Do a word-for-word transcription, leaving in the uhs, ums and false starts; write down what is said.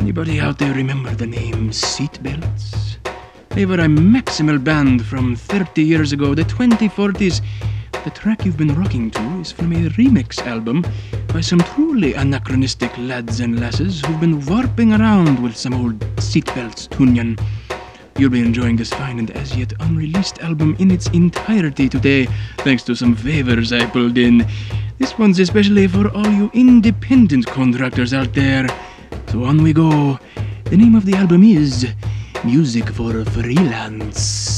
Anybody out there remember the name Seatbelts? They were a Maximal band from thirty years ago, the twenty forties. The track you've been rocking to is from a remix album by some truly anachronistic lads and lasses who've been warping around with some old Seatbelts tunyan. You'll be enjoying this fine and as yet unreleased album in its entirety today, thanks to some favors I pulled in. This one's especially for all you independent contractors out there. So on we go. The name of the album is Music for Freelance.